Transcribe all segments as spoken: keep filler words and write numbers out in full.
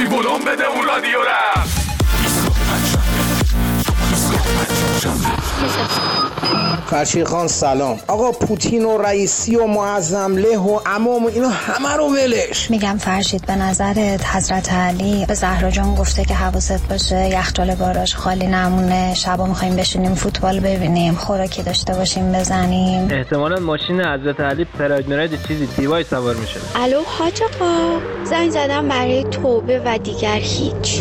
بی بلوم بده اون رادیو رم. فرشید خان سلام. آقا پوتین و رئیسی و معظم له و عمام و اینا همه رو ولش. میگم فرشید به نظرت حضرت علی به زهرا جان گفته که حواست باشه یخچال گاراژ خالی نمونه، شبا میخوایم بشینیم فوتبال ببینیم، خوراکی داشته باشیم بزنیم؟ احتمالاً ماشین حضرت علی پراید مراید چیزی دیوای سوار میشه. الو حاج آقا، زنگ زدم برای توبه و دیگر هیچ.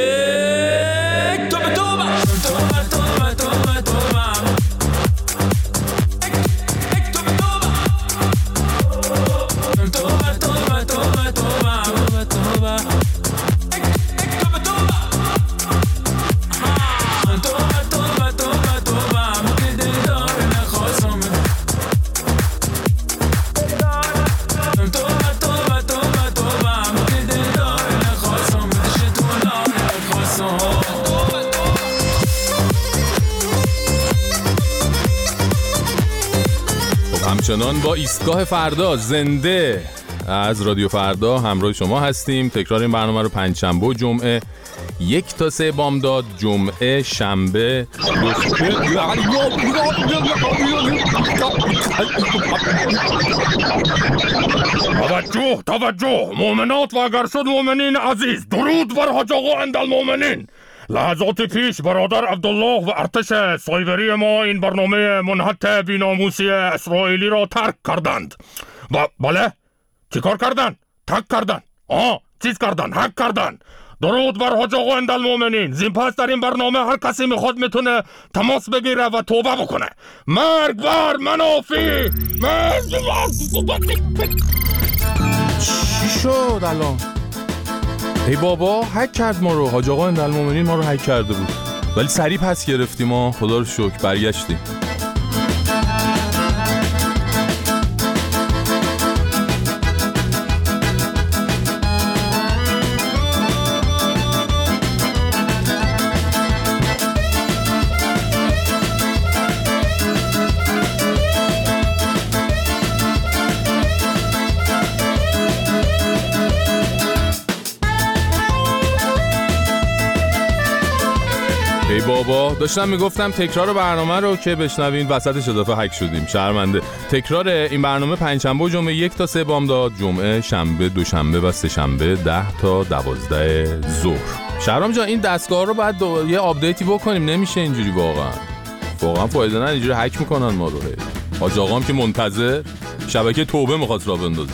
همچنان با ایستگاه فردا زنده از رادیو فردا همراه شما هستیم. تکرار این برنامه رو پنجشنبه و جمعه یک تا سه بامداد، جمعه شنبه توجه توجه مؤمنات و اگر شد مؤمنین عزیز، درود بر حاج آقا اندالمؤمنین. لحظات پیش برادر عبدالله و ارتش سایبری ما این برنامه منحط بی‌ناموسی اسرائیلی را ترک کردند. ب- بله؟ چی کار کردن؟ ترک کردن؟ آه چیز کردن؟ حق کردن. درود بر حاج آقا اندالمؤمنین. زین پس در این برنامه هر کسی میخواد میتونه تماس بگیره و توبه بکنه. مرگ بر منافی. مرگ بر... چی شد الان؟ ای بابا هک کرد ما رو. حاج آقا اندالمؤمنین ما رو هک کرده بود، ولی سریع پس گرفتیم ما. خدا رو شکر برگشتیم. ای بابا داشتم میگفتم تکرار برنامه رو که بشنوین وسطش اضافه هک شدیم. شرمنده. تکرار این برنامه پنجشنبه و جمعه یک تا سه بامداد، جمعه شنبه دوشنبه و سه شنبه ده تا دوازده ظهر. شهرام جان این دستگاه رو باید دو... یه آپدیتی بکنیم. نمیشه اینجوری واقعا. واقعا فایده نه اینجوری هک میکنن ما رو. حاج آقام که منتظر شبکه توبه میخواست را بندازه.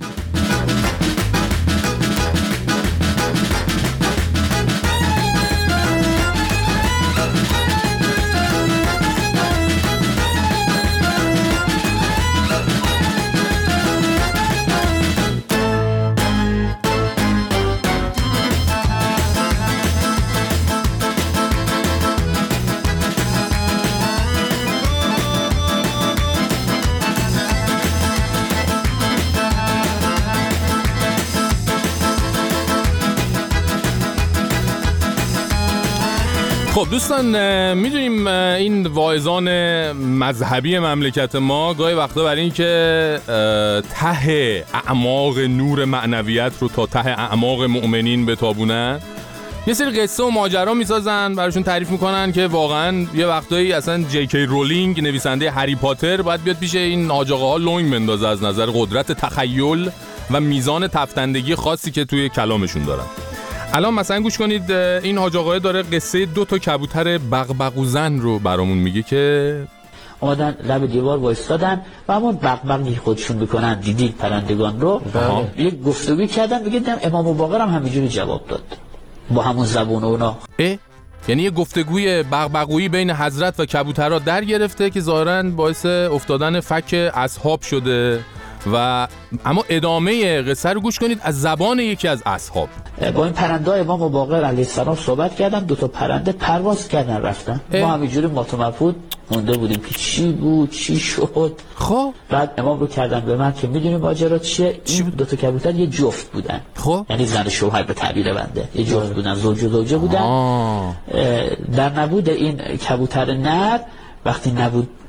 خب دوستان میدونیم این واعظان مذهبی مملکت ما گاهی وقتا برای این که ته اعماق نور معنویت رو تا ته اعماق مؤمنین بتابونن یه سری قصه و ماجرا میسازن، براشون تعریف میکنن که واقعا یه وقتایی اصلا جی کی رولینگ نویسنده هری پاتر باید بیاد پیش این حاج آقاها لنگ بندازه از نظر قدرت تخیل و میزان تفتندگی خاصی که توی کلامشون دارن. الان مثلا گوش کنید، این حاج آقا داره قصه دو تا کبوتر بغبغوزن رو برامون میگه که اومدن لب دیوار وایستادن و همون بغبغی خودشون میکنن. دیدید پرندگان رو یک گفتگوی کردن، میگه دیدم امام باقر هم همینجوری جواب داد با همون زبون اونا. اه؟ یعنی یه گفتگوی بغبغویی بین حضرت و کبوترها در گرفته که ظاهراً باعث افتادن فک اصحاب شده و اما ادامه قصه رو گوش کنید از زبان یکی از اصحاب. با این پرنده های امام باقر علیه السلام صحبت کردن، دو تا پرنده پرواز کردن رفتن. ما همینجوری ماتومفود مونده بودیم که چی بود چی شد. خب بعد امام رو کردن به من که میدونی ماجرا چیه. این دو تا کبوتر یه جفت بودن. خب یعنی زن شوهر به تعبیر بنده یه جفت بودن، زوج و زوجه بودن. در نبود این کبوتر نر وقتی نبود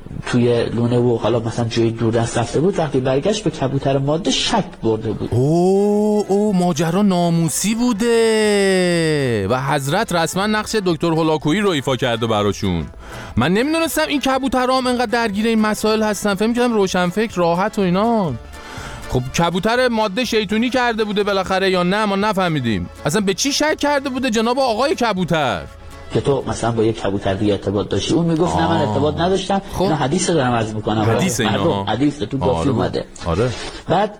توی لونه و حالا مثلا جای دور دست رفته بود، وقتی برگشت به کبوتر ماده شک برده بود. اوه اوه ماجرا ناموسی بوده و حضرت رسما نقش دکتر هولاکویی رو ایفا کرده براشون. من نمیدونستم این کبوترام انقدر درگیر این مسائل هستن، فکر می‌کردم روشنفکر راحت و اینا. خب کبوتر ماده شیطونی کرده بوده بالاخره یا نه؟ ما نفهمیدیم اصلا به چی شک کرده بوده جناب آقای کبوتر که تو مثلا با یک کبوتر دیگه ارتباط داشتی. اون میگفت نه من ارتباط نداشتم. خب. اینا حدیث رو دارم عرض میکنم، حدیث اینا حدیث تو گفتی اومده. آره. بعد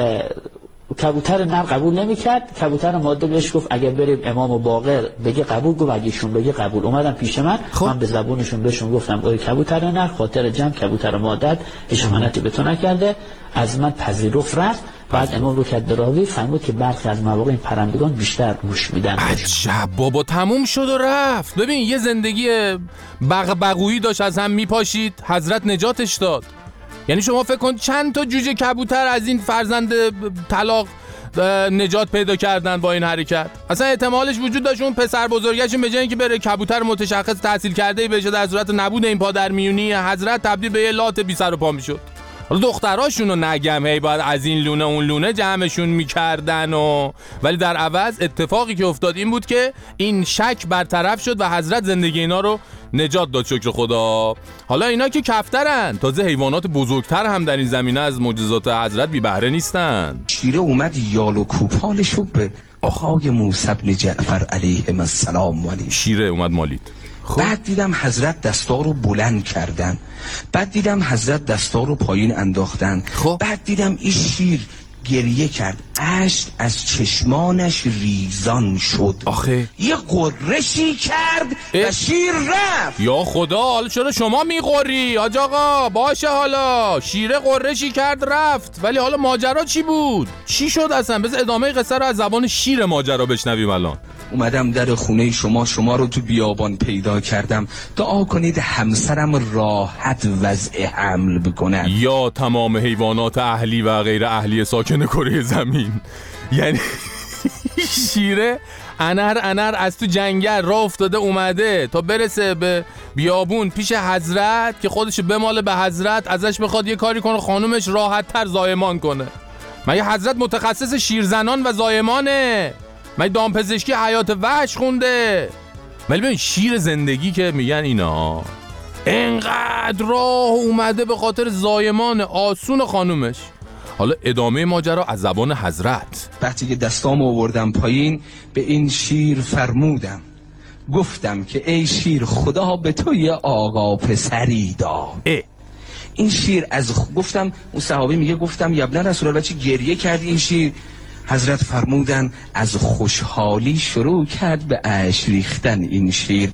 کبوتر نر قبول نمیکرد، کبوتر ماده بهش گفت اگه بریم امام باقر بگه قبول، گفت اگه ایشون بگه قبول. اومدن پیش من، خب. من به زبونشون بهشون گفتم اوی کبوتر نر خاطر جمع کبوتر ماده اشمانتی به تو نکرده، از من پذیرفت رفت. بعد امام رو کرد دراوی فرمود که برخی از مواقع این پرندگان بیشتر گوش میدن. عجب بابا، تموم شد و رفت. ببین یه زندگی بغبغویی داشت از هم میپاشید، حضرت نجاتش داد. یعنی شما فکر کن چند تا جوجه کبوتر از این فرزند طلاق نجات پیدا کردن با این حرکت. اصلا احتمالش وجود داشت اون پسر بزرگشون به جای اینکه بره کبوتر متشخص تحصیل کرده بشه، در صورت نبود این پادر میونی حضرت تبدیل به یه لات بی سر و پا میشد. حالا دختراشونو نگم هی باید از این لونه اون لونه جمعشون میکردن و ولی در عوض اتفاقی که افتاد این بود که این شک برطرف شد و حضرت زندگی اینا رو نجات داد، شکر خدا. حالا اینا که کفترن، تازه حیوانات بزرگتر هم در این زمینه از معجزات حضرت بی بهره نیستن. شیره اومد یال و کوپالشو به آقای موسی بن جعفر علیه السلام مالید. شیره اومد مالید. خب. بعد دیدم حضرت دستا رو بلند کردن، بعد دیدم حضرت دستا رو پایین انداختن. خب. بعد دیدم این شیر گریه کرد، اشک از چشمانش ریزان شد. آخه یه قرشی کرد اه؟ و شیر رفت. یا خدا، حالا چرا شما میقری حاج آقا؟ باشه حالا شیره قرشی کرد رفت، ولی حالا ماجرا چی بود؟ چی شد اصلا؟ بذار ادامه قصه رو از زبان شیر ماجرا بشنویم. الان اومدم در خونه شما، شما رو تو بیابان پیدا کردم. دعا کنید همسرم راحت وضع حمل بکنن. یا تمام حیوانات اهلی و غیر اهلی ساکن کره زمین. یعنی شیره انر انر از تو جنگل راه افتاده اومده تا برسه به بیابون پیش حضرت که خودشو بماله به حضرت، ازش بخواد یه کاری کنه خانومش راحت تر زایمان کنه. مگه حضرت متخصص شیرزنان و زایمانه؟ من دامپزشکی حیات وحش خونده؟ ولی ببین شیر زندگی که میگن اینا انقدر راه اومده به خاطر زایمان آسون خانومش. حالا ادامه ماجرا از زبان حضرت. وقتی که دستام آوردم پایین به این شیر فرمودم، گفتم که ای شیر خدا به تو یه آقا پسری داد. این شیر از خ... گفتم اون صحابی میگه گفتم یبنه رسول الله چی گریه کرد این شیر؟ حضرت فرمودن از خوشحالی شروع کرد به اشک ریختن این شیر.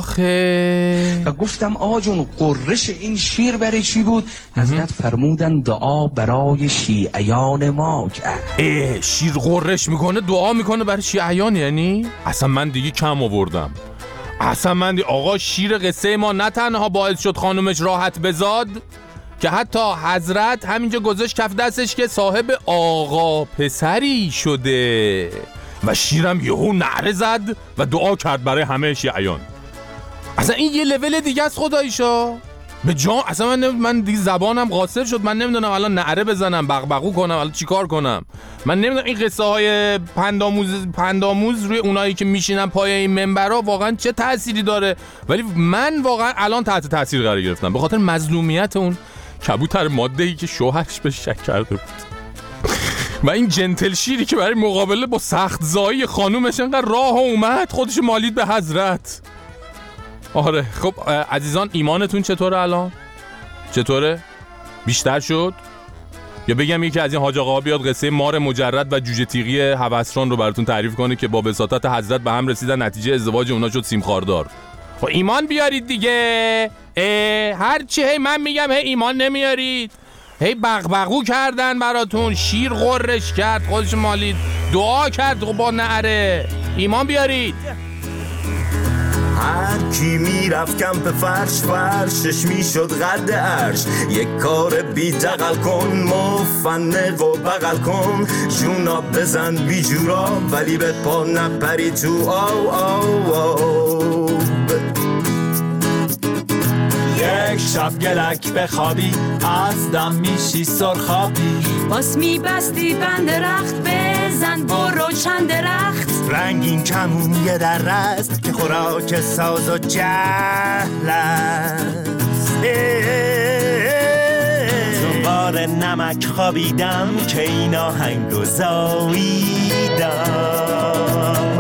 آخه و گفتم آقا جون قرش این شیر برای چی بود؟ حضرت فرمودن دعا برای شیعیان ما کرد. اه شیر قرش میکنه دعا میکنه برای شیعیان؟ یعنی اصلا من دیگه کم آوردم. اصلا من دیگه آقا شیر قصه ما نه تنها باعث شد خانومش راحت بزاد که حتی حضرت همینجا گذاشت کف دستش که صاحب آقا پسری شده و شیرم یهو نعره زد و دعا کرد برای همه شیعیان. اصلا این یه لول دیگه است خداییشا به جان. اصلا من من دیگه زبانم قاصر شد، من نمیدونم الان نعره بزنم بغبغو کنم الان چیکار کنم. من نمیدونم این قصه های پنداموز پنداموز روی اونایی که میشینن پای این منبرها واقعا چه تأثیری داره، ولی من واقعا الان تحت تاثیر قرار گرفتم به خاطر مظلومیت اون کبوتر ماده‌ای که شوهرش به شک کرده بود و این جنتل شیری که برای مقابله با سخت زایی خانومش انقدر راه اومد خودش مالید به حضرت. آره خب عزیزان ایمانتون چطوره الان؟ چطوره؟ بیشتر شد؟ یا بگم یکی از این حاج آقاها بیاد قصه مار مجرد و جوجه تیغی هوسران رو براتون تعریف کنه که با وساطت حضرت به هم رسیدن، نتیجه ازدواج اونا شد سیم خاردار. خب ایمان بیارید دیگه. هر چی هی من میگم هی ایمان نمیارید، هی بغبغو کردن براتون، شیر غرش کرد خودش مالید، دعا کرد با نعره. ایمان بیارید. هر کی میرفت کمپ فرش فرشش میشد قد عرش. یک کار بی دقل کن مفنق و بغل کن، جونا بزن بی جورا ولی به پا نپری تو آو آو آو. یک شب گلک بخوابی از دم میشی سرخابی. باز میبستی بند رخت بزن برو چند درخت. رنگین کمون یه در است که خوراک ساز و جهل است. زنبار نمک خوابیدم که این آهنگو زاییدم.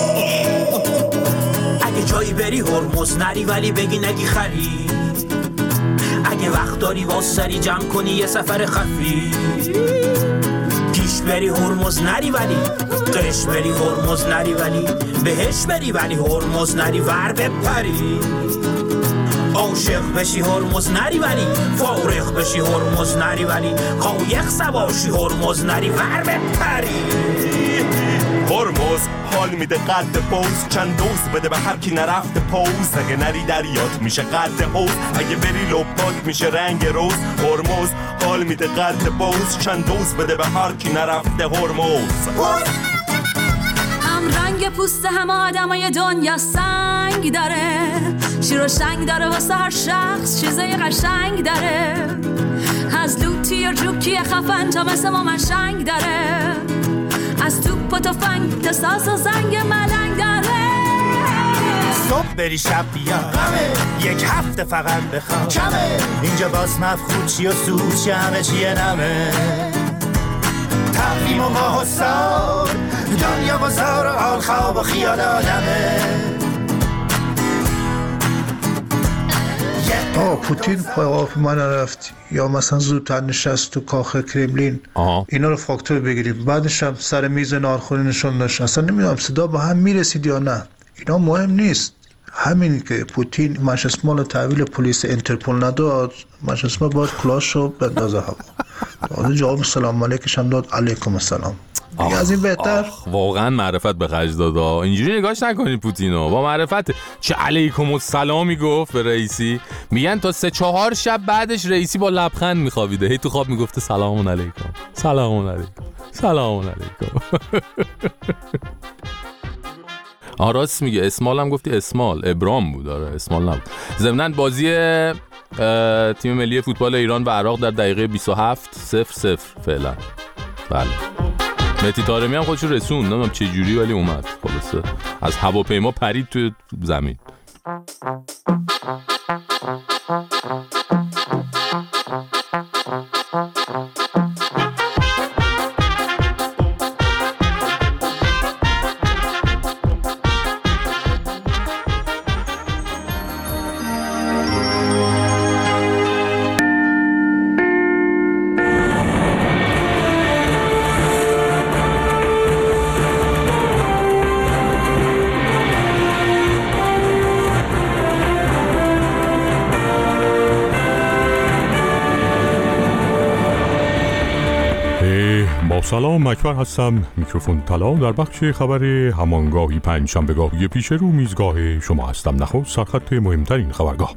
اگه جایی بری هرمز نری ولی بگی نگی خری. اگه وقت داری با سری جمع کنی یه سفر خفی. پیش بری هرمز نری ولی قش بری هرمز نری ولی بهش بری ولی هرمز نری ور بپری. عاشق بشی هرمز نری ولی فارغ بشی هرمز نری ولی قایق سواشی هرمز نری ور بپری. هرمز حال میده قد پوز چند دوز بده به هر کی نرفته پوز. اگه نری دریات میشه قد حوز اگه بری لپات میشه رنگ روز. هرمز حال میده قد پوز چند دوز بده به هر کی نرفته هرمز. هم رنگ پوست هم آدمای دنیا سنگ داره. شیر و شنگ داره واسه هر شخص چیزای قشنگ داره. از لوتی یا جوکی خفن تا مثل ما منشنگ داره. از توپ و تفنگ تا ساز و زنگ ملنگ داره. صبح بری شب بیا یک هفته فقط بخواب کمه. اینجا باز مفخود چی و سود چی همه چیه نمه. تقویم و ماه و سال دنیا بزار و حال خواب و خیال آدمه. آه پوتین پای هواپیما نرفت یا مثلا زودتر نشست تو کاخ کرملین. آه. اینا رو فاکتور بگیریم. بعدش هم سر میز نارخوری نشون داشت. اصلا نمیدونم صدا با هم میرسید یا نه. اینا مهم نیست. همین که پوتین مشسمال رو تحویل پلیس انترپول نداد مشسمال باید کلاشو بندازه هوا. بعد جواب سلام علیکش هم داد علیکم السلام. دیگه از این بهتر. واقعا معرفت به خرج داد. اینجوری نگاش نکنید پوتینو با معرفت چه علیکم السلامی گفت به رئیسی. میگن تا سه چهار شب بعدش رئیسی با لبخند میخوابیده. هی تو خواب میگفته سلام علیکم سلام علیکم سلام علیکم. آه راست میگه. اسمال هم گفتی. اسمال ابرام بود. آره اسمال نبود. ضمناً بازی تیم ملی فوتبال ایران و عراق در دقیقه بیست و هفت صفر صفر فعلا. بله مهدی طارمی هم خودشو رسوند. نمیدونم چه جوری ولی اومد. خلاصه از هواپیما پرید تو زمین. سلام اکبر هستم. میکروفون طلا در بخش خبر همانگاهی پنجشنبهگاهی پیش رو میزگاه شما هستم. نخست سرخط مهمترین خبرگاه.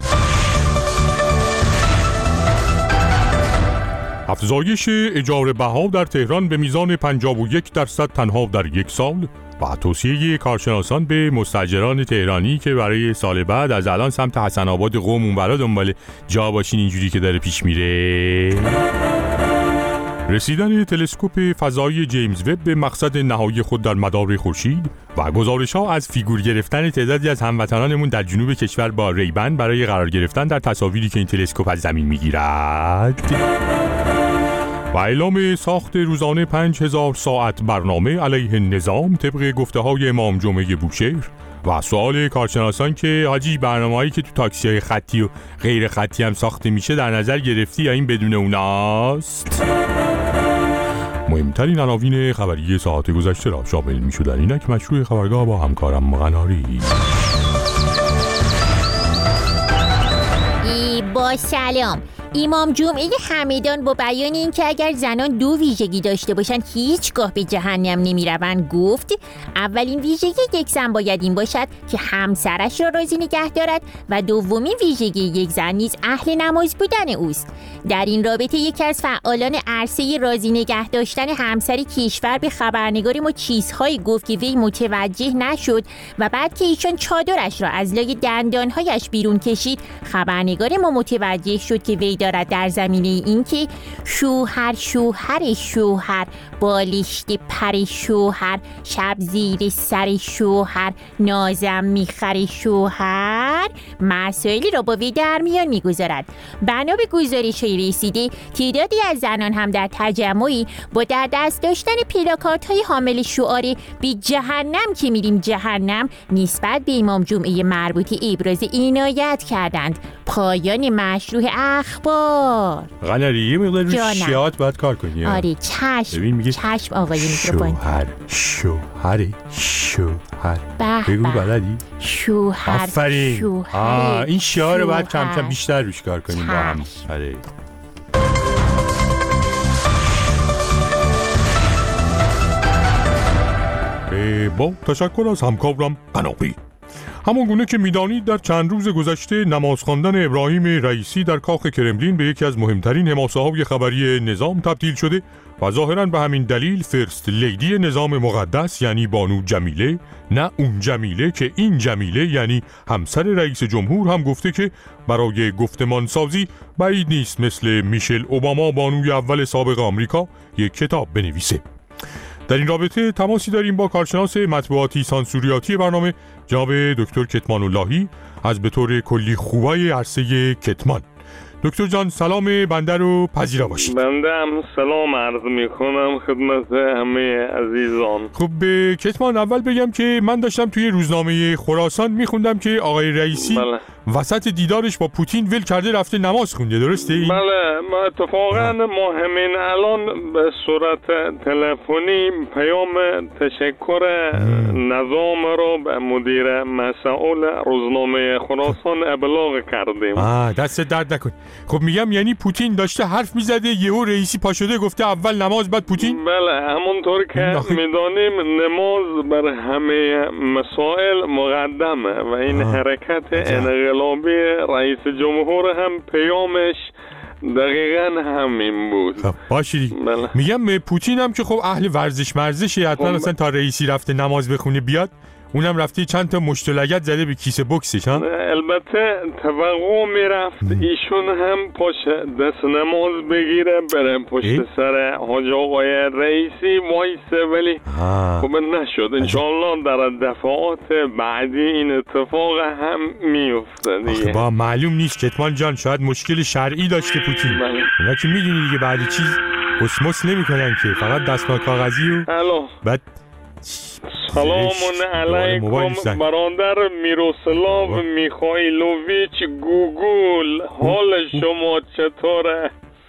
افزایش اجاره بها در تهران به میزان پنجاه و یک درصد تنها در یک سال و توصیه کارشناسان به مستاجران تهرانی که برای سال بعد از الان سمت حسن آباد قم اونورا دنبال جا باشین اینجوری که داره پیش میره. رسیدن تلسکوپ فضایی جیمز وب به مقصد نهایی خود در مدار خورشید و گزارش‌ها از فیگور گرفتن تعدادی از هموطنانمون در جنوب کشور با ریبن برای قرار گرفتن در تصاویری که این تلسکوپ از زمین می‌گیرد و اعلام ساخت روزانه پنج هزار ساعت برنامه علیه نظام طبق گفته‌های امام جمعه بوشهر و سوال کارشناسان که حاجی برنامه‌هایی که تو تاکسی‌های خطی و غیر خطی هم ساخته میشه در نظر گرفتی یا این بدون اوناست؟ مهمترین عناوین خبری ساعت گذشته را شامل می‌شد. در اینک مشروع خبرگاه با همکارم مغناری. با سلام. امام جمعه همدان با بیان اینکه اگر زنان دو ویژگی داشته باشند هیچگاه به جهنم نمیروند گفت اولین ویژگی یک زن باید این باشد که همسرش را راضی نگه دارد و دومین ویژگی یک زن نیز اهل نماز بودن اوست. در این رابطه یکی از فعالان عرصه راضی نگه داشتن همسر کشور به خبرنگار ما چیزهایی گفت که وی متوجه نشد و بعد که ایشان چادرش را از لای دندانهایش بیرون کشید خبرنگار ما متوجه شد که وی دارد در زمینه این که شوهر شوهر شوهر بالشت پر شوهر شب زیر سر شوهر نازم میخر شوهر مسائلی را با وی در میان میگذارد. بنا به گزارش رسیده تعدادی از زنان هم در تجمعی با در دست داشتن پلاکارت های حامل شعار بی جهنم که میریم جهنم نسبت به امام جمعه مربوطه ابراز عنایت کردند. پایان مشروع اخبار. قناری یه مقدار روی شیعات باید کار کنی. آره چشم. ببین میگه چشم آقای میکروفون. شوهر شوهر شوهر بگو بلدی؟ شوهر آفرین. شوهر این شعار رو باید کم کم بیشتر روش کار کنیم با هم. آره. با تشکر از همکارم قناقی. همان گونه که میدانید در چند روز گذشته نماز خواندن ابراهیم رئیسی در کاخ کرملین به یکی از مهمترین حماسه‌های خبری نظام تبدیل شده و ظاهراً به همین دلیل فرست لیدی نظام مقدس یعنی بانو جمیله، نه اون جمیله که این جمیله یعنی همسر رئیس جمهور هم گفته که برای گفتمان سازی بعید نیست مثل میشل اوباما بانوی اول سابق آمریکا یک کتاب بنویسه. در این رابطه تماسی داریم با کارشناس مطبوعاتی سانسوریاتی برنامه جناب دکتر کتمان اللهی از به طور کلی خوبای عرصه کتمان. دکتر جان سلام بنده رو پذیرا باشید. بنده هم سلام عرض می کنم خدمت همه عزیزان. خب به کتمان اول بگم که من داشتم توی روزنامه خراسان میخوندم که آقای رئیسی بله. وسط دیدارش با پوتین ول کرده رفته نماز خونده، درسته این؟ بله ما اتفاقا ما همین الان به صورت تلفنی پیام تشکر نظام رو به مدیر مسئول روزنامه خراسان ابلاغ کردیم. آه دست درد نکن. خب میگم یعنی پوتین داشته حرف میزده یهو رئیسی پا شده گفته اول نماز بعد پوتین؟ بله همونطور که میدانیم نماز بر همه مسائل مقدمه و این حرکت انقلابی رئیس جمهور هم پیامش دقیقاً همین بود. باشی بله. میگم پوتین هم که خب اهل ورزش مرزشه حتما خب مثلا تا رئیسی رفته نماز بخونه بیاد اونم رفته چند تا مشتلگت زده به کیسه بوکسش ها. البته توقع میرفت ایشون هم پشت دست نماز بگیره بره پشت سر حاج آقای رئیسی وایسه ولی خب نشد. انشاءالله در دفعات بعدی این اتفاق هم میفته دیگه. با معلوم نیست کتمان جان شاید مشکل شرعی داشته پوتین. اونا که میدونی دیگه بعد چیز اسموس نمیکنن که فقط دستمال کاغذی و بعد سلام علیکم برادر میروسلاو میخایلوویچ گوگل، حال شما چطوره؟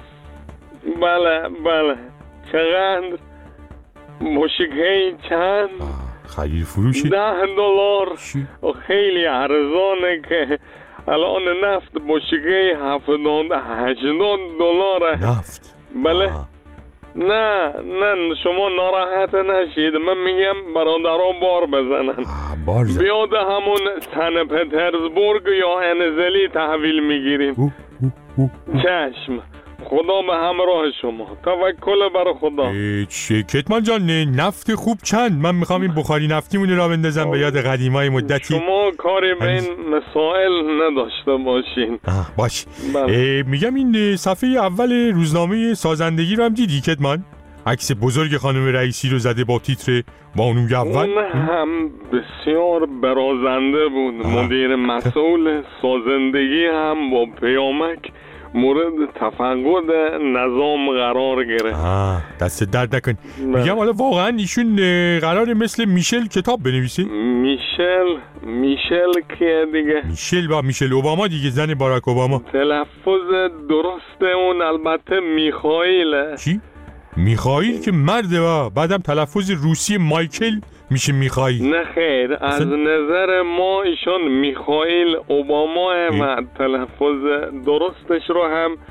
بله بله چقدر؟ موشیقه چند؟ خیلی فروشی؟ ده دلار. خیلی ارزانه که الان نفت موشیقه هفتاد هشتاد دلاره. نفت؟ بله نه نه شما ناراحت نشید، من میگم برادرها بار بزنن بار زن. بیاد همون سن پترزبورگ یا انزلی تحویل میگیریم. چشم خدا به همراه شما، توکل بر خدا. کتمان جان نفت خوب چند؟ من میخوام این بخاری نفتیمونی را بندازم به یاد قدیمای مدتی. شما کاری به این مسائل نداشته باشین. باش میگم این صفحه اول روزنامه سازندگی رو هم دیدی کتمان؟ عکس بزرگ خانم رئیسی رو زده با تیتر بانوی اول. اون هم بسیار برازنده بود. مدیر مسئول سازندگی هم با پیامک مورد تفقد نظام قرار گرفت. دست درد نکن. میگم حالا واقعا ایشون قرار مثل میشل کتاب بنویسه؟ میشل میشل که دیگه؟ میشل با میشل اوباما دیگه، زن باراک اوباما. تلفظ درسته اون البته میخائیله. چی؟ میخائیل که مرده با بعدم تلفظ روسی مایکل میشه میخائیل. نه خیر از نظر ما ایشون میخائیل اوباما و تلفظ درستش رو هم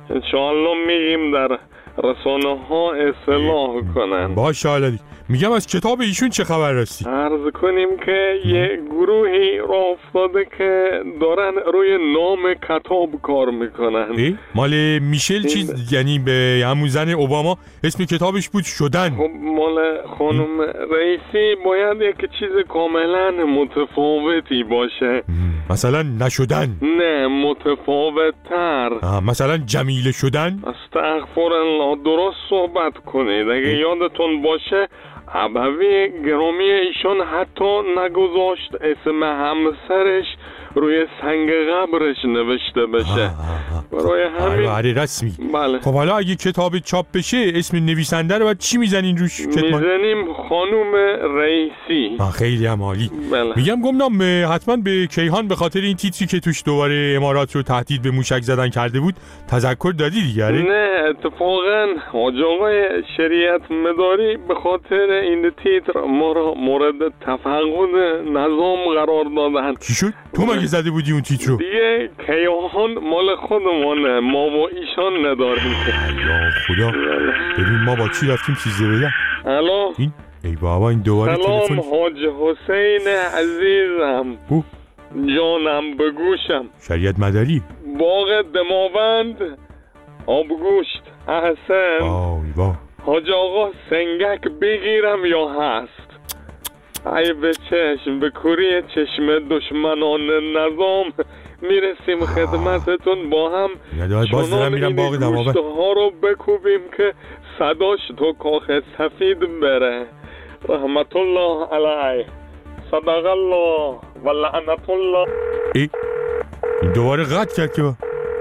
انشاءالله میگیم در رسانه ها اصلاح کنن. باشه حالا دیگه. میگم از کتاب ایشون چه خبر راستی؟ عرض کنیم که یه گروهی راه افتاده که دارن روی نام کتاب کار میکنن. مال میشل چیز یعنی به همون زن اوباما اسم کتابش بود شدن. خب مال خانم رئیسی باید یک چیز کاملا متفاوتی باشه. مثلا نشدن؟ نه متفاوت تر. مثلا جمیله شدن؟ استغفرالله، درست صحبت کنید. اگه یادتون باشه ابوی گرامی ایشان حتی نگذاشت اسم همسرش روی سنگ قبرش نوشته بشه. برای همین آره رسمی. بله. خب حالا اگه کتاب چاپ بشه اسم نویسنده رو بعد چی میزنین روش؟ میزنیم خانوم رئیسی. خیلی هم عالی. بله. میگم گمنام حتما به کیهان به خاطر این تیتری که توش دوباره امارات رو تهدید به موشک زدن کرده بود تذکر دادی دیگه؟ نه اتفاقا حاج آقای شریعت مداری به خاطر این تیتر ما را مورد تفقد نظام قرار دادن. چی شد؟ تو مگه زده بودی اون تیتر رو؟ دیگه کیهان مال خودمونه، ما با ایشان نداریم. یا خدا. ببین ما با چی رفتیم چیزه بگم. الو این ای بابا این دوباره سلام تلفن. حاج حسین عزیزم. او جانم بگوشم. شریعت مداری. باغ دماوند آبگوشت احسن. آی با حاج آقا سنگک بگیرم یا هست؟ ای به چشم به کوری چشم دشمنان نظام میرسیم خدمتتون با هم. باز دارم میرم باغ دماوند. گوشت ها رو بکوبیم که صداش تو کاخ سفید بره. رحمت الله علیه، صدق الله و لعنت الله. ای این دوباره قطع کرد که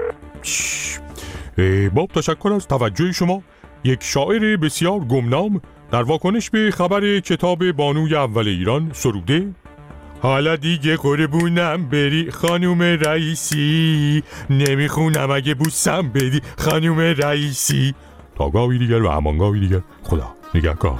با تشکر از توجه شما. یک شاعر بسیار گمنام در واکنش به خبر کتاب بانوی اول ایران سروده: حالا دیگه قربونم بری خانوم رئیسی، نمیخونم اگه بوسم بدی خانوم رئیسی. تا گاهی دیگر و همان گاهی دیگر، خدا نگهدار.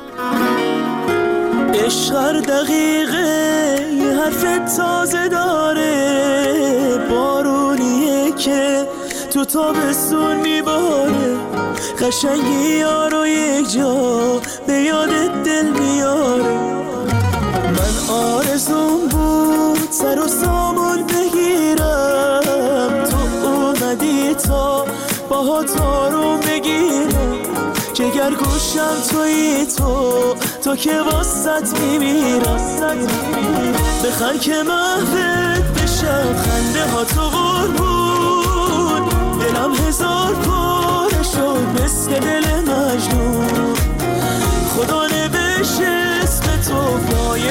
عشق هر دقیقه یه حرف تازه داره، بارونیه که تو تابستون میباره، قشنگی یارو یک جا به یادت دل میاره. من آرزون بود سر و سامون بگیرم، تو اومدی تا باهات آروم بگیرم، جگر گوشم توی تو تو که واسط میمیرم. بخند که محبت بشم خنده ها تو قربون، دلم هزار پاره شد مثل دل مجنون. خدا نوشت اسم تو پای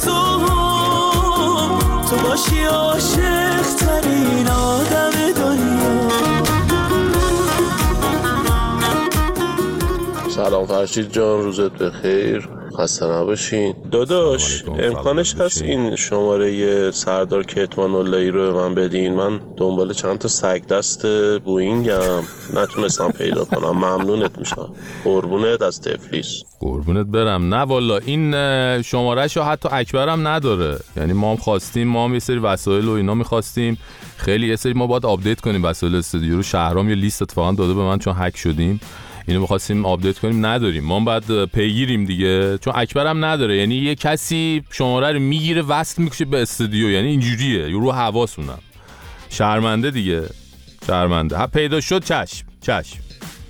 آرزوم، تو باشی عاشق ترین آدم دنیا. سلام فرشید جان، روزت بخیر، خسته نباشین. داداش امکانش هست این شماره سردار کتمان اللهی رو به من بدین؟ من دنبال چند تا سگ دست بوینگم نتونستم پیدا کنم. ممنونت میشم. قربونت از تفلیس. قربونت برم. نه والا این شماره‌ش رو حتی اکبرم نداره. یعنی ما هم خواستیم، ما هم یه سری وسایل و اینا می‌خواستیم، خیلی یه سری ما باید آپدیت کنیم وسایل استودیو رو. شهرام یه لیست اتفاقا داده به من چون هک شدیم، اینو می‌خواستیم آپدیت کنیم نداریم. ما بعد پیگیریم دیگه، چون اکبرم نداره. یعنی یه کسی شماره رو میگیره وصل میشه به استودیو، یعنی اینجوریه رو حواسونم. شرمنده دیگه، شرمنده. ها پیدا شد، چشم چشم.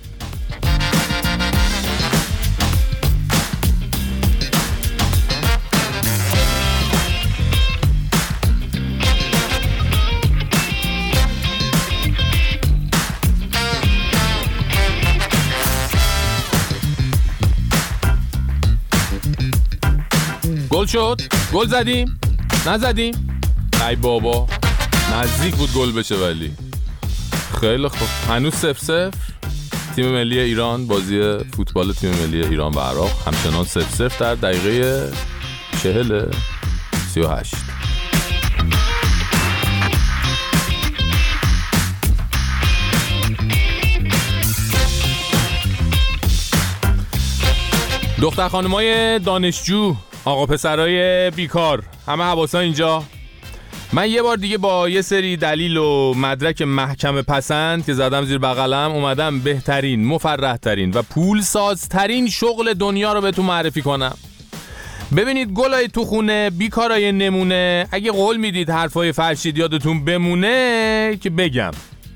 گل شد؟ گل زدیم؟ نزدیم؟ ای بابا نزدیک بود گل بشه ولی. خیلی خوب. هنوز صفر صفر. تیم ملی ایران، بازی فوتبال تیم ملی ایران و عراق همچنان صفر صفر در دقیقه چهل سی و هشت. دختر خانمای دانشجو، آقا پسرای بیکار، همه حواسا اینجا. من یه بار دیگه با یه سری دلیل و مدرک محکم پسند که زدم زیر بغلم اومدم بهترین، مفرحترین و پولسازترین شغل دنیا رو بهتون معرفی کنم. ببینید گلای تو خونه، بیکارای نمونه، اگه قول میدید حرفای فرشید یادتون بمونه که بگم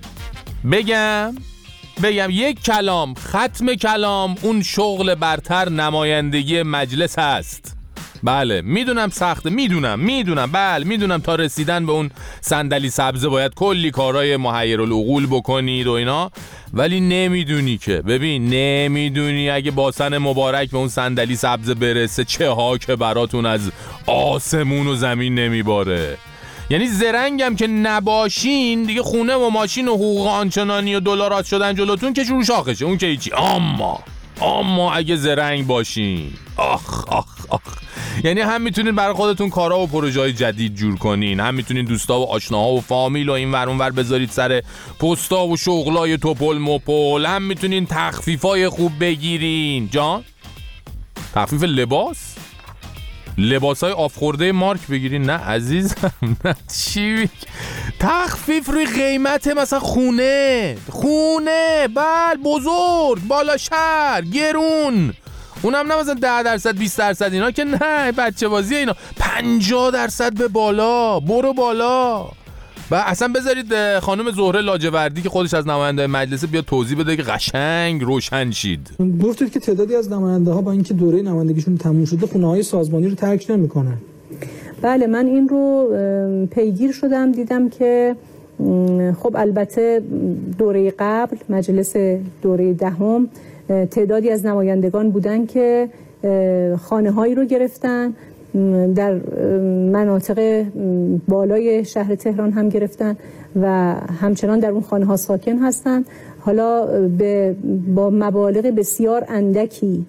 بگم بگم یک کلام، ختم کلام، اون شغل برتر نمایندگی مجلس هست. بله میدونم سخته، میدونم میدونم بله میدونم تا رسیدن به اون صندلی سبز باید کلی کارهای محیرالعقول بکنید و اینا، ولی نمیدونی که، ببین نمیدونی اگه باسن مبارک به اون صندلی سبز برسه چه ها که براتون از آسمون و زمین نمیباره. یعنی زرنگم که نباشین دیگه خونه و ماشین و حقوق آنچنانی و دلارات شدن جلوتون که شروع شاخشه، اون که هیچی. اما اما اگه زرنگ باشین، آخ آخ آخ، یعنی هم میتونین برای خودتون کارا و پروژه‌های جدید جور کنین، هم میتونین دوستا و آشناها و فامیل و این ور اون ور بذارید سر پستا و شغلای توپل مپل، هم میتونین تخفیفای خوب بگیرین. جان تخفیف لباس؟ لباسای آفخورده مارک بگیرین؟ نه عزیزم، نه. چی تخفیف روی قیمت مثلا خونه خونه بل بزرگ بالا شهر گرون، اونم نه مثلا ده درصد بیست درصد اینا که نه، بچه بازی اینا. پنجاه درصد به بالا، برو بالا. و اصلا بذارید خانم زهره لاجوردی که خودش از نماینده مجلس بیاد توضیح بده که قشنگ روشن شید. گفتید که تعدادی از نماینده ها با اینکه دوره نمایندگیشون تموم شده خونه های سازمانی رو ترک نمی‌کنن. بله من این رو پیگیر شدم، دیدم که خب البته دوره قبل مجلس دوره دهم تعدادی از نمایندگان بودن که خانه هایی رو گرفتن، در مناطق بالای شهر تهران هم گرفتن و همچنان در اون خانه ها ساکن هستن. حالا به با مبالغ بسیار اندکی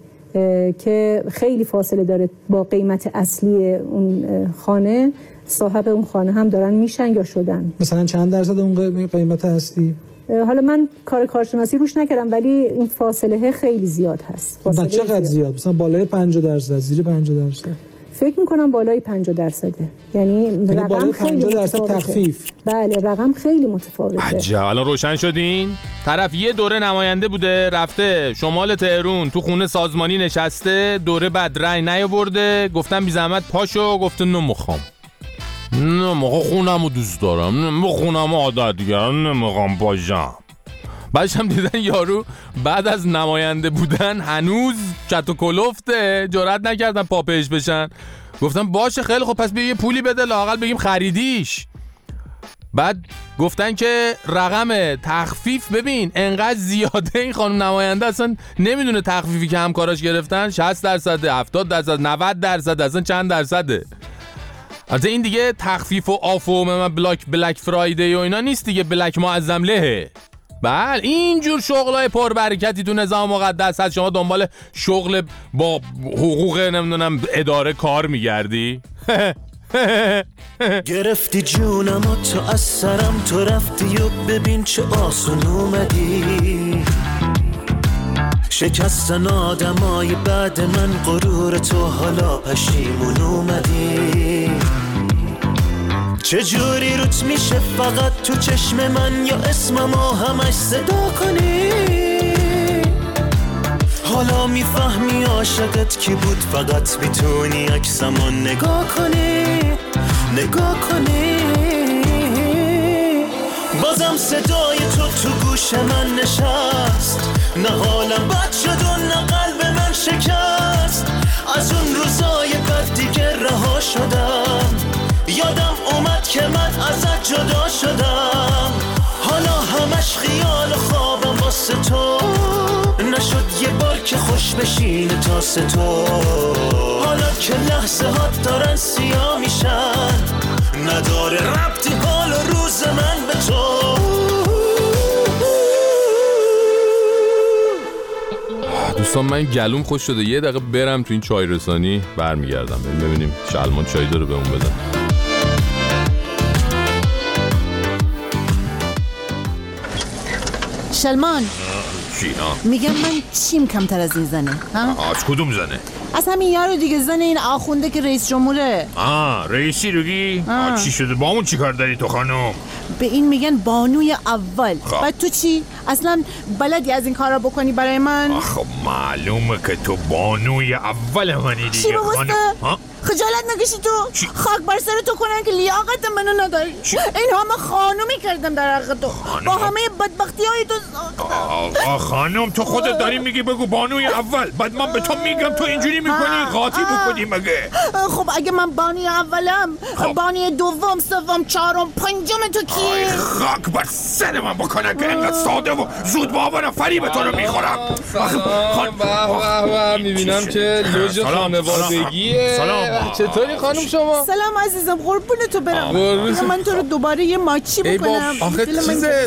که خیلی فاصله داره با قیمت اصلی اون خانه، صاحب اون خانه هم دارن میشن یا شدن. مثلا چند درصد اون قیمت اصلی؟ حالا من کار کارشناسی روش نکردم ولی این فاصله خیلی زیاد هست. فاصله چقدر زیاد. زیاد؟ مثلا بالای پنجاه درصد، زیر پنجاه درصد؟ فکر میکنم بالای پنجاه درصده. یعنی رقم خیلی درصد تخفیف. بله رقم خیلی متفاوته. عجب. الان روشن شدین؟ طرف یه دوره نماینده بوده رفته شمال تهران تو خونه سازمانی نشسته، دوره بعد رای نیاورده، گفتم بی زحمت پاشو، گفته نمیخوام. نمیخوام خونمو دوست دارم، نمیخوام خونمو عادت کردم، نمیخوام پاشم. بعدش هم دیدن یارو بعد از نماینده بودن هنوز چت و کلفته، جرئت نکردن پا پیش بشن. گفتم باشه خیلی خب پس بیا یه پولی بده لااقل بگیم خریدیش. بعد گفتن که رقم تخفیف ببین انقدر زیاده، این خانم نماینده اصلا نمیدونه تخفیفی که همکاراش گرفتن شصت درصد، هفتاد درصد، نود درصد، اصلا چند درصده. البته این دیگه تخفیف و آف و من بلاک بلک فرایدی و اینا نیست دیگه، بلک معظم لهه. بله اینجور شغلای پربرکتی تو نظام مقدس هست. شما دنبال شغل با حقوق نمیدونم اداره کار میگردی؟ گرفتی جونم و تو از سرم، تو رفتی و ببین چه آسون اومدی. شکستن آدمای بعد من غرور تو، حالا پشیمون اومدی. چجوری روت میشه فقط تو چشم من یا اسممو همش صدا کنی؟ حالا میفهمی عاشقت کی بود، فقط میتونی عکسمو نگاه کنی نگاه کنی. بازم صدای تو تو گوش من نشست، نه حالم بد شد و نه قلب من شکست. از اون روزای بد دیگه رها شدم، یادم اومد که من ازت جدا شدم. حالا همش خیال و خوابم واسه تو، نشد یه بار که خوش بشینه تاسه تو. حالا که لحظه هات دارن سیاه میشن، نداره ربطی حال و روز من به تو. دوستان من گلوم خوش شده، یه دقیقه برم تو این چای رسانی برمیگردم ببینیم شلمان چای داره به اون بزن. شلمان چی؟ میگم من چیم کمتر از این زنه؟ ها؟ از کدوم زنه؟ از همین یارو دیگه، زن این آخونده که رئیس جمهوره. آه رئیسی روگی؟ آه چی شده؟ با همون چی کار داری تو خانم؟ به این میگن بانوی اول. بعد تو چی؟ اصلا بلدی از این کارا بکنی برای من؟ خب معلومه که تو بانوی اول منی دیگه. چی بگوسته؟ خجالت نکشی تو؟ چی؟ خاک بر سر تو کنن که لیاقت منو نداری. این همه خانومی کردم در حق تو با همه بدبختی های تو. آقا خانم تو خودت داری میگی بگو بانوی اول، بعد من به تو میگم تو اینجوری میکنی قاطی بکنی مگه؟ خب اگه من بانوی اولم، بانوی دوم، سوم، چهارم، پنجم تو کی؟ خاک بر سر من بکنه که اینقدر ساده و زود باور فریب تو رو میخورم. خانم میبینم که لوژ خانوادگیه. سلام. چطوری خانم شما؟ سلام عزیزم، قربون تو برم. من تو رو دوباره یه ماچی بکنم. آخه چیزه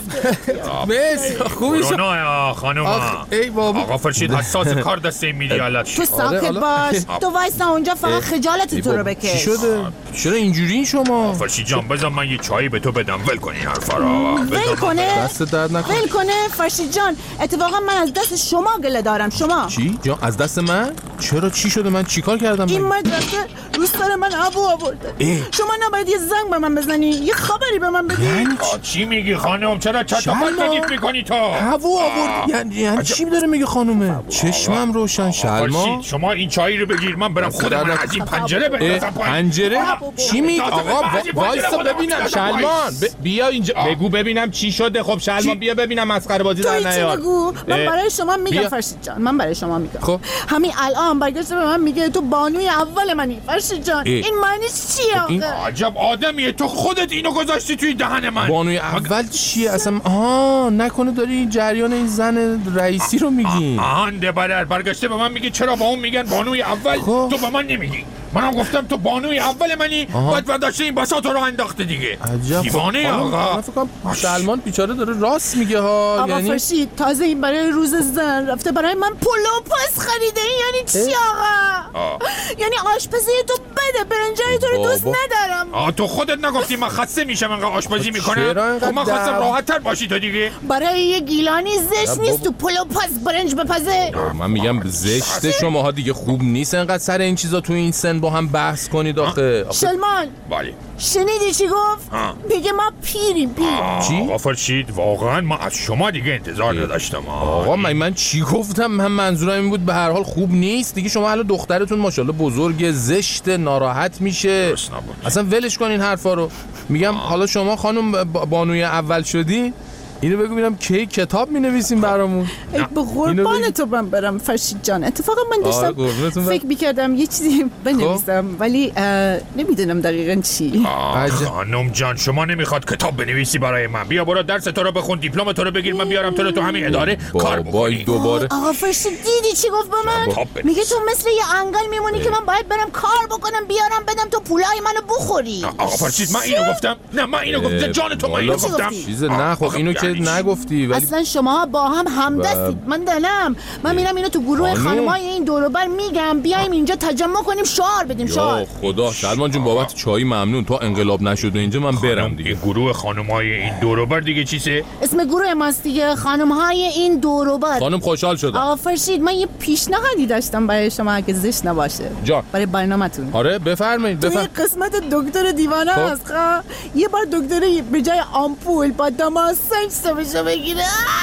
بس خوبی شد خانم. ای بابا آقا فرشید حساس کار دسته میدیالت. تو ساکت باش. تو وایسا اونجا، فقط خجالت تو رو بکش. چی شده؟ چرا اینجوری شما؟ فرشید جان بذار من یه چایی به تو بدم. ول کن این حرفا رو. ول کنه؟ دست درد نکنه. ول کنه فرشید جان. اتفاقا من از دست شما گله دارم. شما چی؟ جان از دست من؟ چرا چی شده؟ من چیکار کردم؟ این مدرسه روز سر من ابو آورده. شما نباید یه زنگ به من بزنی، یه خبری به من بدی. چی میگی خانم؟ چرا چت و پرت میکنی تو؟ هوا آورد. یعنی یعنی چی داره میگه خانومه؟ چشمم روشن. شلما شما این چایی رو بگیر، من برم خودم از این پنجره بندازم پایین. پنجره؟ چی میگی آقا؟ وایسا ببینم. شلمان بیا اینجا بگو ببینم چی شده. خب شلمان بیا ببینم مسخره بازی در نیار. بگو. من برای شما میگم فرشید جان، من برای شما میگم. خب همین الان برگشته به من میگه تو بانوی اول منی. فرشید جان این معنیش چیه آقا؟ عجب آدمیه تو، خودت اینو گذاشتی توی دهن من. بانوی اول چیه اصلا؟ آها نکنه داری جریان این زن رئیسی رو میگی؟ آهنده برر برگشته به من میگه چرا با اون میگن بانوی اول خواه. تو به من نمیگی. منم گفتم تو بانوی اول منی. بعد برداشته این بساط رو انداخته دیگه. عجب دیوانه آقا. من فکر کنم سلمان بیچاره داره راست میگه ها. آقا یعنی فرشید تازه این برای روز زن رفته برای من پلو پاس خریده. این یعنی چی آقا؟ آه. یعنی آشپزی تو بده، برنجای تو رو دوست ندارم. آه تو خودت نگفتی من خسته میشم انقدر آشپزی میکنم؟ خب من خواستم راحت تر باشی تو دیگه. برای یه گیلانی زشت نیست تو پلو پاس برنج بپزه. من میگم زشت شماها دیگه، خوب نیست انقدر سر این چیزا تو این سن با هم بحث کنید آخه. شلمان بله شنیدی چی گفت؟ میگه ما پیریم پیر. چی؟ آقا فرشید واقعا ما از شما دیگه انتظار نداشتم. آقا من من چی گفتم؟ من منظورم این بود به هر حال خوب نیست دیگه. شما حالا دخترتون ماشاءالله بزرگه، زشت، ناراحت میشه. اصلا ولش کن این حرفا رو. میگم حالا شما خانم بانوی اول شدی، اینو بگو ببینم کی کتاب می‌نویسیم برامون. ای به قربان تو من برم فرشید جان. اتفاقا من داشتم فکر می‌کردم یه چیزی بنویسم ولی نمیدونم دقیقاً چی. خانم جان شما نمیخواد کتاب بنویسی برای من. بیا برو درس تو رو بخون، دیپلم تو رو بگیر، من بیارم تو رو تو همین اداره کار بکنی. دوباره آقا فرشید دیدی چی گفت به من؟ میگه تو مثل یه انگل میمونی که من باید برم کار بکنم بیارم بدم تو پولای منو بخوری. آقا فرشید من اینو گفتم؟ نه من اینو گفتم جان تو، من اینو گفتم. چیز نه خب اینو که نگفتی ولی اصلا شما با هم همدستید. من دلم من میرم اینو تو گروه خانمای این دور و بر میگم بیایم اینجا تجمع کنیم شعار بدیم. شعار. یا خدا شلمان جون بابت چای ممنون. تو انقلاب نشده اینجا من برم دیگه. گروه خانمای این دور و بر دیگه چیه؟ اسم گروه ماست دیگه، خانمهای این دور و بر. خانم خوشحال شدم. آقا فرشید من یه پیشنهادی داشتم برای شما اگه زشت نباشه. جان. برای برنامه‌تون. آره بفرمایید بفرمایید. توی قسمت دکتر دیوانه هست خب یه بار دکتری به جای آمپول با دما سنج سبشو بگیره.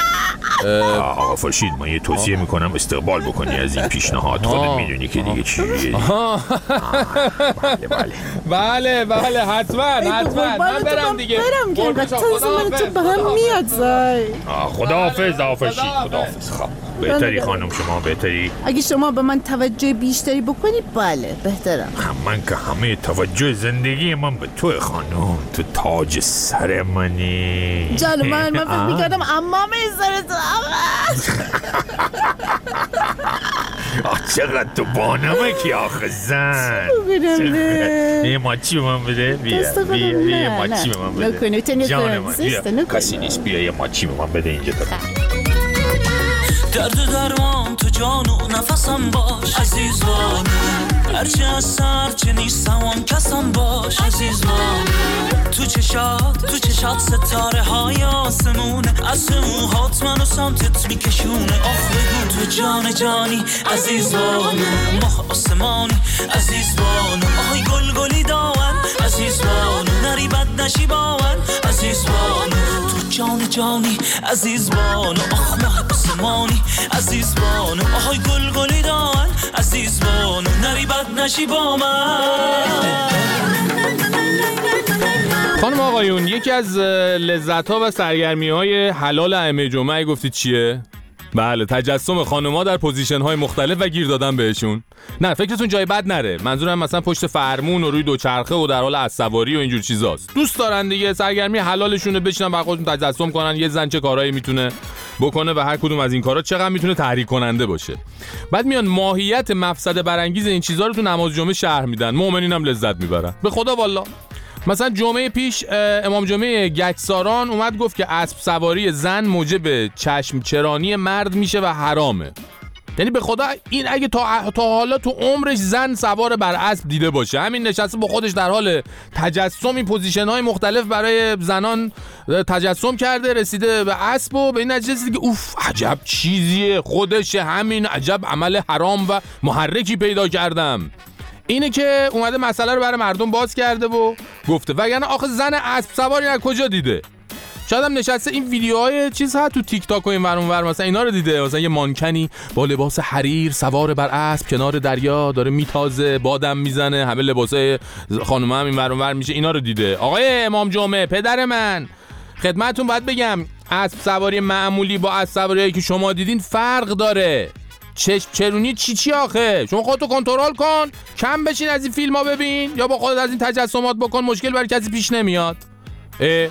آقا فرشید من یه توصیه میکنم استقبال بکنی از این پیشنهاد. خودت میدونی که دیگه چیه. بله بله بله بله حتما حتما من برم دیگه. برم که انقدر تازه من تو به هم میاد زای. خداحافظ آقا فرشید. خداحافظ. خب بهتری خانم شما بهتری. اگه شما به من توجه بیشتری بکنی بله بهترم. من که همه توجه زندگی من به تو خانم، تو تاج سر منی. جان من من فکر میکردم امامه سر تو. چقدر تو بانمه کی آخه زن. یه ماچی به من بده. بیا بیا یه ماچی به من بده. جان من بیا کسی نیست. بیا یه ماچی به من بده اینجا. درد درمان تو جان و نفسم باش عزیزانه. هرچی هستم هرچی نیستم اون کسم باش عزیزم. تو چشات تو چشات ستاره های آسمونه، از موهات منو سمتت میکشونه. آخ بگو تو جان جانی عزیزانو، ماه آسمانی عزیزانو، آهای گل گلی داون عزیزانو، نری بد نشی باون عزیزانو. تو جان جانی عزیزانو، آخ ماه آسمانی عزیزانو، آهای گل گلی داون عزیزانو، نری بد نشی با من. خانم آقایون، یکی از لذت‌ها و سرگرمی‌های حلال ائمه جمعه گفتید چیه؟ بله، تجسم خانم‌ها در پوزیشن‌های مختلف و گیر دادن بهشون. نه فکرتون جای بد نره، منظورم مثلا پشت فرمون و روی دوچرخه و در حال اسب‌سواری و اینجور چیزاست. دوست دارن دیگه، سرگرمی حلالشونه، بشینن برای خودشون تجسم کنن یه زن چه کارایی میتونه بکنه و هر کدوم از این کارا چقدر میتونه تحریک کننده باشه. بعد میان ماهیت مفسده برانگیز این چیزا رو تو نماز جمعه شرح میدن، مؤمنین هم لذت میبرن. به خدا والله. مثلا جمعه پیش امام جمعه گچساران اومد گفت که اسب سواری زن موجب چشم چرانی مرد میشه و حرامه. یعنی به خدا این اگه تا, تا حالا تو عمرش زن سوار بر اسب دیده باشه، همین نشسته با خودش در حال تجسم این پوزیشن های مختلف برای زنان تجسم کرده، رسیده به اسب و به این نتیجه رسیده که اوف عجب چیزیه، خودش همین عجب عمل حرام و محرکی پیدا کردم. اینه که اومده مسئله رو برای مردم باز کرده و گفته، وگرنه آخه زن اسب سواری از کجا دیده؟ شاید هم نشسته این ویدیوهای چیز ها تو تیک تاک و این ور اون ور مثلا اینا رو دیده، مثلا یه مانکنی با لباس حریر سوار بر اسب کنار دریا داره میتازه، بادم میزنه، همه لباسای خانوما هم این ور اون ور میشه، اینا رو دیده. آقای امام جمعه پدر من، خدمتتون باید بگم اسب سواری معمولی با اسب سواریایی که شما دیدین فرق داره. چشم چرونی چی چی آخه؟ شما خودتو کنترل کن، کم بشین از این فیلم ها ببین، یا با خودت از این تجسمات بکن، مشکل برای کسی پیش نمیاد. اه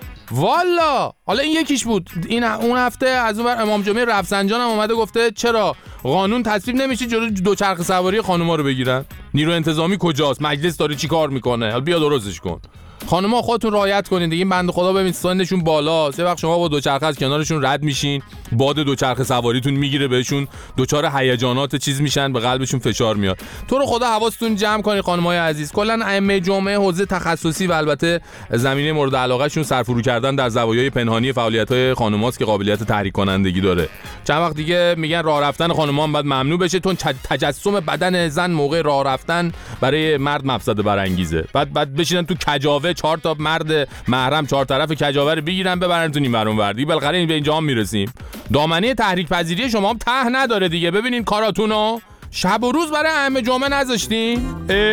والا حالا این یکیش بود. این اون هفته از اون امام جمعه رفسنجان هم اومده گفته چرا قانون تصویب نمیشه جلوی دوچرخه سواری خانوما رو بگیرن؟ نیرو انتظامی کجاست؟ مجلس داره چی کار میکنه؟ حالا بیا درستش کن. خانم‌ها خودتون رعایت کنین دیگه. این بنده خدا ببین سنشون بالاست، یه وقت شما با دوچرخه از کنارشون رد میشین، باد دوچرخه سواریتون میگیره بهشون، دوچار هیجانات چیز میشن، به قلبشون فشار میاد. تو رو خدا حواستون جمع کنین خانم‌های عزیز. کلا ائمه جمعه حوزه تخصصی و البته زمینه مورد علاقهشون سرفرو کردن در زوایای پنهانی فعالیت‌های خانم‌هاست که قابلیت تحریک کنندگی داره. چند وقت دیگه میگن راه رفتن خانم‌ها هم باید ممنوع بشه، چون تجسم بدن زن موقع راه رفتن برای مرد مفسده برانگیزه. بعد بعد بشینن تو کجاوه، چهار تا مرد محرم چهار طرف کجاوه رو بگیرن ببرن تو این ورون وردی. بالاخره به اینجا هم میرسیم. دامنه تحریک پذیری شما هم ته نداره دیگه. ببینین کاراتونو شب و روز برای ائمه جمعه نذاشتین.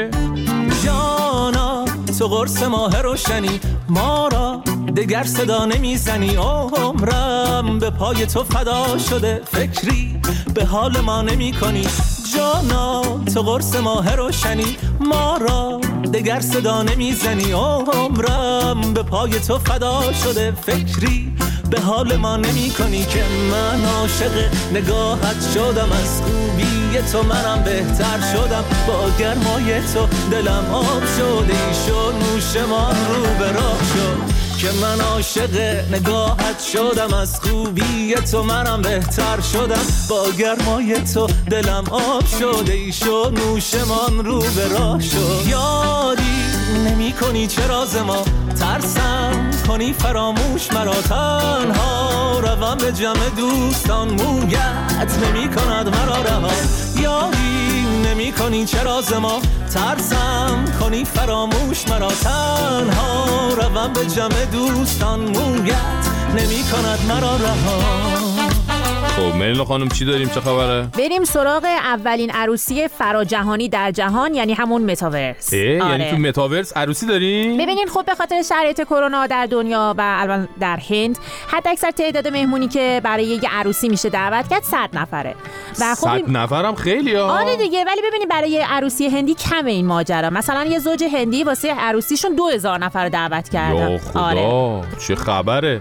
جانا تو قرص ماه روشنی، ما را دگر صدا نمیزنی. عمرم به پای تو فدا شده، فکری به حال ما نمی کنی. جانا تو قرص ماه روشنی، ما را دگر صدا نمیزنی. عمرم به پای تو فدا شده، فکری به حال ما نمی کنی. که من عاشق نگاهت شدم، از خوبی تو منم بهتر شدم. با گرمای تو دلم آب شده، شد نوشمان رو به راه شد. که من عاشق نگاهت شدم، از خوبی تو منم بهتر شدم. با گرمای تو دلم آب شده، ای شد نوشمان رو به راه شد. یادی نمی کنی چه راز ما، ترسم کنی فراموش مرا. تنها روم به جمع دوستان، مویت نمی کند مرا رها. یادی نمی کنی چه راز ما، ترسم کنی فراموش مرا. تنها روم به جمع دوستان، مویت نمی کند مرا رها. خب ملینا خانم چی داریم، چه خبره؟ بریم سراغ اولین عروسی فراجهانی در جهان، یعنی همون متاورس. آره. یعنی تو متاورس عروسی داریم؟ ببینین خب به خاطر شرایط کرونا در دنیا و الان در هند، حد اکثر تعداد مهمونی که برای یه عروسی میشه دعوت کرد صد نفره. و خب صد نفرم خیلی ها. آره دیگه، ولی ببینید برای عروسی هندی کمه این ماجرا. مثلا یه زوج هندی واسه عروسیشون دو هزار نفر دعوت کردن. یا خدا. آره. چه خبره؟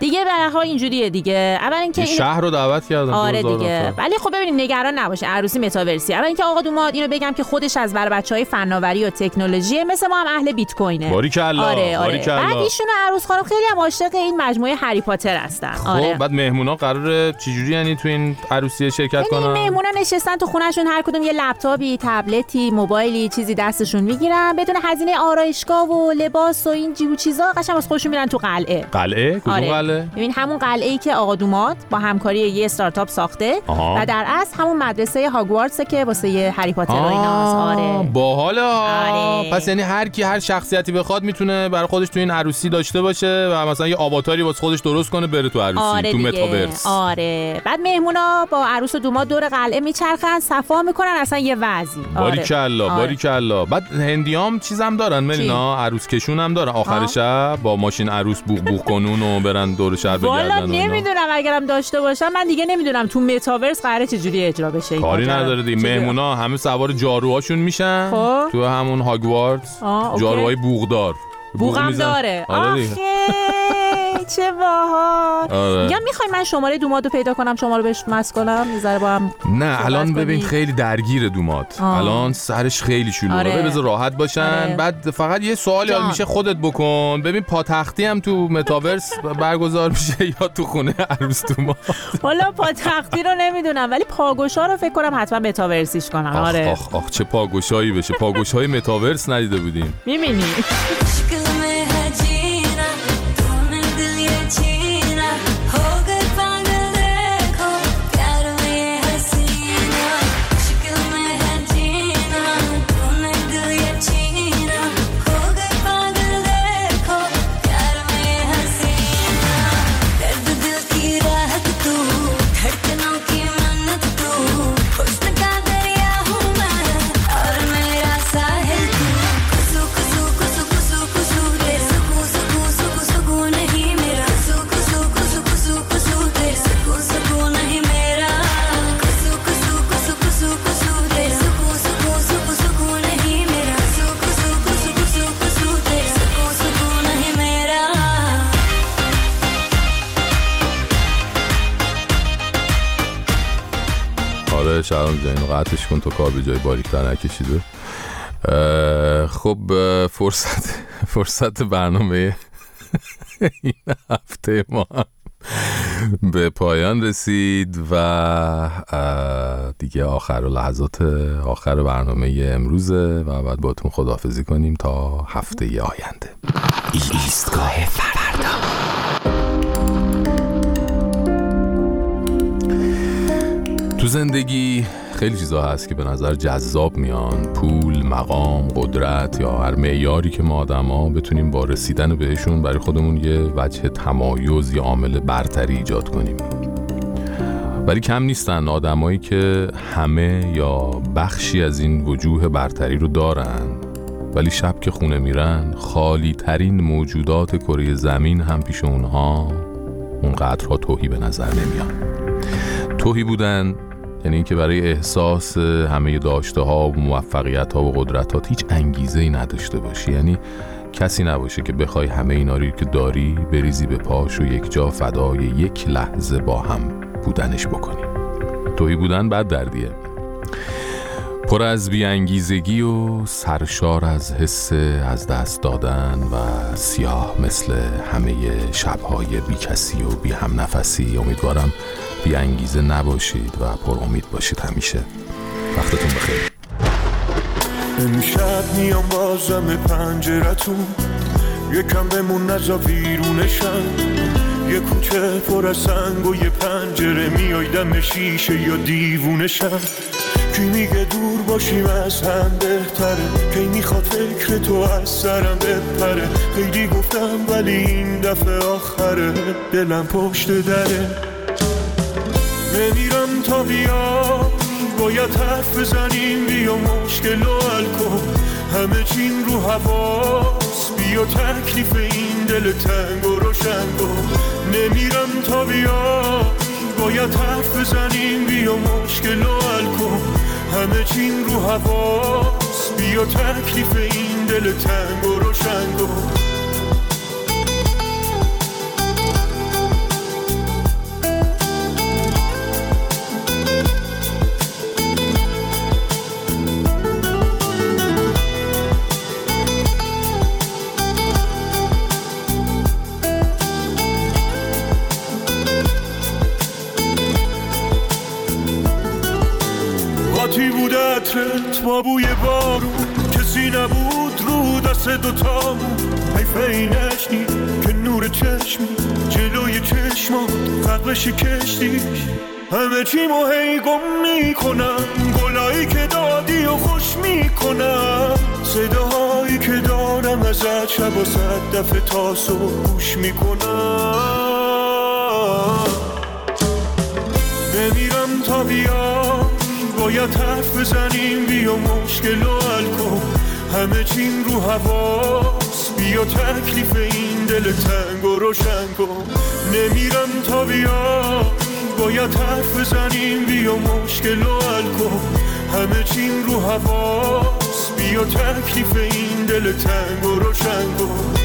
دیگه به هر حال اینجوریه دیگه. اول اینکه این شهر رو دعوت کردن. آره دیگه. ولی خب ببینید نگران نباشه، عروسی متاورسی. اول اینکه آقا دوماد اینو بگم که خودش از بر بچهای فناوری و تکنولوژی، مثل ما هم اهل بیت کوینه. باریکلا. آره آره. باریکلا. بعد ایشون عروس خانم خیلی هم عاشق این مجموعه هری پاتر هستن. آره. خب بعد مهمونا قراره چجوری یعنی تو این عروسی شرکت کنن؟ مهمونا نشستن تو خونهشون، هر کدوم یه لپتاپی، تبلتی، موبایلی، چیزی دستشون میگیرن بدون هزینه آرایشگاه و لباس و این جیو چیزا، قشنگ واسه خودشون میرن تو قلعه. قلعه؟ کدوم آره. قلعه؟ ببین همون قلعه‌ای که آقا دوماد با همکاری یه استارتاپ ساخته. آها. و در اصل همون مدرسه هاگوارتس که واسه هری پاتر و ایناست. آره. باحاله. آره. پس یعنی هر کی هر شخصیتی بخواد میتونه برای خودش تو این عروسی داشته باشه و مثلا یه آواتاری واسه خودش درست کنه بره تو عروسی. آره تو دیگه. متاورس. آره. بعد مهمونا با عروس و دوماد دور قلعه میچرخن، صفا میکنن، اصلا یه وضعی. باریکلا. آره. باریکلا. بعد هندیام چیزام دارن ملینا، عروس کشون هم دارن آخر شب با ماشین عروس بوق بوق کنون و برن دور شهر بگردن. والا نمیدونم، اگرم داشته باشم من دیگه نمیدونم تو متاورس قراره چجوری اجرا بشه. کاری نداره دیگه. مهمونا همه سوار جاروهاشون میشن. خب؟ تو همون هاگوارتس جاروهای بوقدار. بوقم داره. آخه چه باحال. میگم میخوای من شماره دومادو پیدا کنم شما رو بهش مس کنم یه ذره با هم. نه الان ببین خیلی درگیر دوماد. آه. الان سرش خیلی شلوغه. آره. بذار راحت باشن. آره. بعد فقط یه سوالی حال میشه خودت بکن. ببین پاتختی هم تو متاورس برگزار میشه یا تو خونه عروس دوماد؟ والا پاتختی رو نمیدونم ولی پاگوشا رو فکر کنم حتما متاورسیش کنم. آره. آخ آخ چه پاگوشایی بشه. پاگوشای متاورس ندیده بودیم. میبینی؟ شهرام جایی قطعش کن تو کار به جای باریک‌تر نکشیده. خب فرصت فرصت برنامه این هفته ما به پایان رسید و دیگه آخر لحظات آخر برنامه امروزه و بعد باهاتون خداحافظی کنیم تا هفته آینده. ایستگاه فردا. تو زندگی خیلی چیزا هست که به نظر جذاب میان، پول، مقام، قدرت یا هر معیاری که ما آدما بتونیم با رسیدن بهشون برای خودمون یه وجه تمایز یا عامل برتری ایجاد کنیم. ولی کم نیستن آدمایی که همه یا بخشی از این وجوه برتری رو دارن ولی شب که خونه میرن خالی ترین موجودات کره زمین هم پیش اونها اونقدرها تهی به نظر نمیان. تهی بودن یعنی اینکه برای احساس همه داشته ها و موفقیت ها و قدرت ها هیچ انگیزه ای نداشته باشی، یعنی کسی نباشه که بخوای همه اینا رو که داری بریزی به پاش و یک جا فدای یک لحظه با هم بودنش بکنی. تهی بودن بد دردیه، پر از بی‌انگیزگی و سرشار از حس از دست دادن و سیاه مثل همه شب‌های بی کسی و بی هم نفسی. امیدوارم بی انگیزه نباشید و پر امید باشید همیشه. وقتتون بخیر. امشب میام بازم پنجرتون، یکم بمون نزا ویرونشم، یه کوچه پر از سنگ و یه پنجره میای دم شیشه یا دیوونشم. کی میگه دور باشیم از هم بهتره، کی میخواد فکر تو از سرم بپره. خیلی گفتم ولی این دفعه آخره، دلم پشت دره. نمیرم تا بیا، باید حرف بزنیم، بیا مشکل و حل کن. همه چین رو حواس، بیا تکلیف این دل تنگ و روشن کن. نمیرم تا بیا، باید حرف بزنیم، بیا مشکل و حل کن. همه چین رو حواس، بیا تکلیف این دل تنگ و روشن کن. واسه دوتامون حیفه اینش نی که نور چشمی جلوی چشمات قبش کشتیش همه چیمو هی گم میکنم گلایی که دادی و خوش میکنم صداهایی که دارم ازت شب و صد دفعه تا صبح گوش میکنم نمیرم تا بیای باید حرف بزنیم بیا مشکل و حل کن همه چیم رو حواس بیا تکلیف این دل تنگ و روشن کن نمیرم تا بیای باید حرف بزنیم بیا مشکل و حل کن همه چیم رو حواس بیا تکلیف این دل تنگ و روشن کن